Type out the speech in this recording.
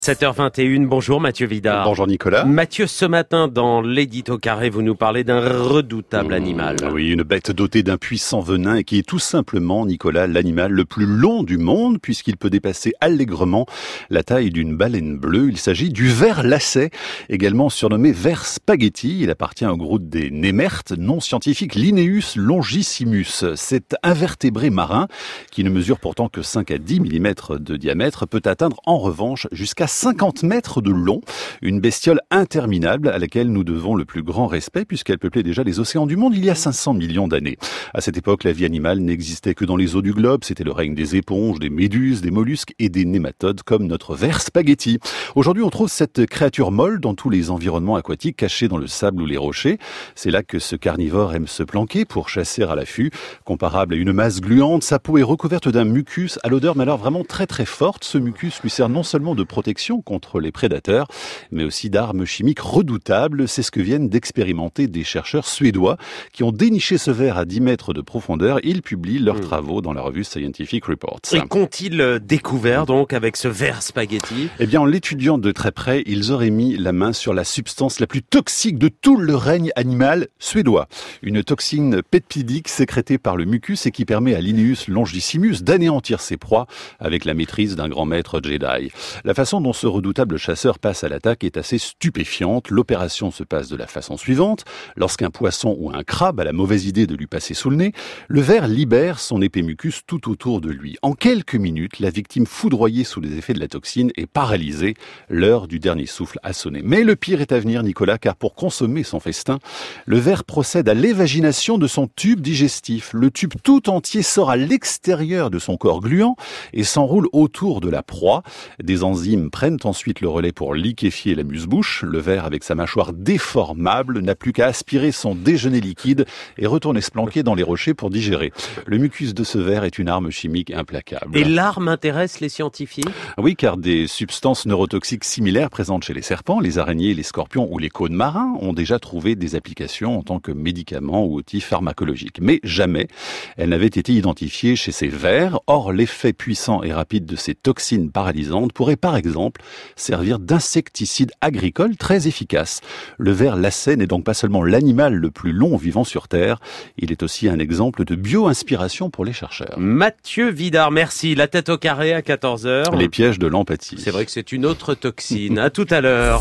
7h21, bonjour Mathieu Vidard. Bonjour Nicolas. Mathieu, ce matin dans l'édito carré, vous nous parlez d'un redoutable animal. Oui, une bête dotée d'un puissant venin et qui est tout simplement, Nicolas, l'animal le plus long du monde puisqu'il peut dépasser allègrement la taille d'une baleine bleue. Il s'agit du ver lacet, également surnommé ver spaghetti. Il appartient au groupe des némertes, nom scientifique Linnaeus longissimus. Cet invertébré marin, qui ne mesure pourtant que 5 à 10 mm de diamètre, peut atteindre en revanche jusqu'à 50 mètres de long, une bestiole interminable à laquelle nous devons le plus grand respect puisqu'elle peuplait déjà les océans du monde il y a 500 millions d'années. À cette époque, la vie animale n'existait que dans les eaux du globe, c'était le règne des éponges, des méduses, des mollusques et des nématodes comme notre ver spaghetti. Aujourd'hui, on trouve cette créature molle dans tous les environnements aquatiques cachés dans le sable ou les rochers. C'est là que ce carnivore aime se planquer pour chasser à l'affût. Comparable à une masse gluante, sa peau est recouverte d'un mucus à l'odeur mais alors vraiment très très forte. Ce mucus lui sert non seulement de protection contre les prédateurs, mais aussi d'armes chimiques redoutables. C'est ce que viennent d'expérimenter des chercheurs suédois qui ont déniché ce ver à 10 mètres de profondeur. Ils publient leurs travaux dans la revue Scientific Reports. Et qu'ont-ils découvert donc avec ce ver spaghetti ? Eh bien, en l'étudiant de très près, ils auraient mis la main sur la substance la plus toxique de tout le règne animal suédois. Une toxine peptidique sécrétée par le mucus et qui permet à Linnaeus longissimus d'anéantir ses proies avec la maîtrise d'un grand maître Jedi. La façon dont ce redoutable chasseur passe à l'attaque est assez stupéfiante. L'opération se passe de la façon suivante. Lorsqu'un poisson ou un crabe a la mauvaise idée de lui passer sous le nez, le ver libère son épais mucus tout autour de lui. En quelques minutes, la victime foudroyée sous les effets de la toxine est paralysée. L'heure du dernier souffle a sonné. Mais le pire est à venir, Nicolas, car pour consommer son festin, le ver procède à l'évagination de son tube digestif. Le tube tout entier sort à l'extérieur de son corps gluant et s'enroule autour de la proie. Des enzymes prennent ensuite le relais pour liquéfier l'amuse-bouche. Le ver, avec sa mâchoire déformable, n'a plus qu'à aspirer son déjeuner liquide et retourner se planquer dans les rochers pour digérer. Le mucus de ce ver est une arme chimique implacable. Et l'arme intéresse les scientifiques ? Oui, car des substances neurotoxiques similaires présentes chez les serpents, les araignées, les scorpions ou les cônes marins ont déjà trouvé des applications en tant que médicaments ou outils pharmacologiques. Mais jamais elles n'avaient été identifiées chez ces vers. Or, l'effet puissant et rapide de ces toxines paralysantes pourrait par exemple servir d'insecticide agricole très efficace. Le ver lacet n'est donc pas seulement l'animal le plus long vivant sur Terre, il est aussi un exemple de bio-inspiration pour les chercheurs. Mathieu Vidard, merci. La tête au carré à 14h. Les pièges de l'empathie. C'est vrai que c'est une autre toxine. À tout à l'heure.